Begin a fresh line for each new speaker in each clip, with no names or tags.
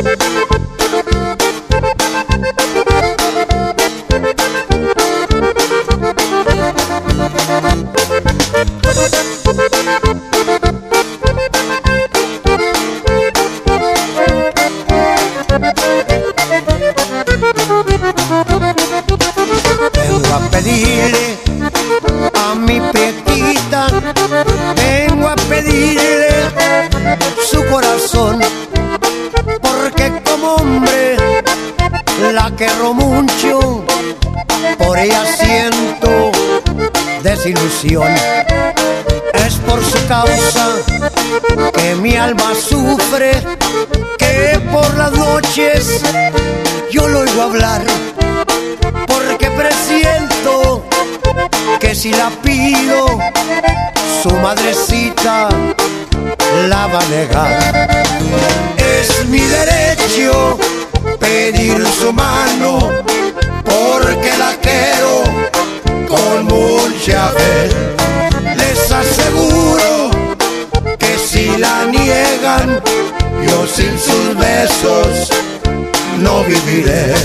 Vengo a pedirle a mi Petita, vengo a pedirle su corazón, porque como hombre la quiero mucho, por ella siento desilusión. Es por su causa que mi alma sufre, que por las noches yo lo oigo hablar, porque presiento que si la pido, su madrecita la va a negar. Es mi derecho pedir su mano, porque la quiero con mucha fe. Les aseguro que si la niegan, yo sin sus besos no viviré.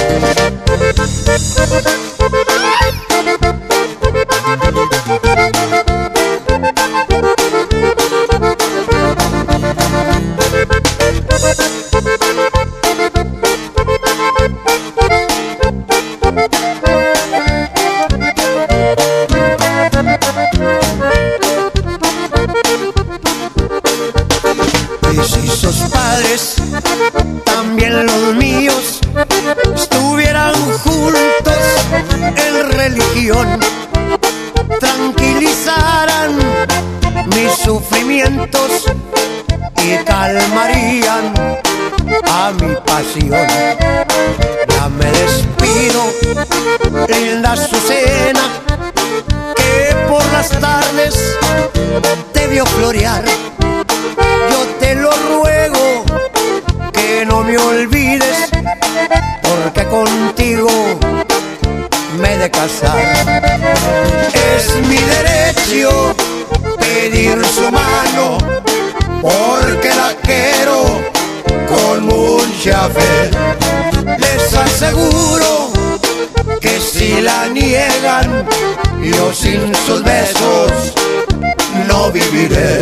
Y si sus padres, también los míos, estuvieran juntos en religión, tranquilizaran mis sufrimientos y calmarían a mi pasión. Ya me despido, linda Azucena, que por las tardes te vio florear. Yo te lo ruego que no me olvides, porque contigo me he de casar. Es mi derecho pedir su mano, porque la quiero con mucha fe. Les aseguro que si la niegan, yo sin sus besos no viviré.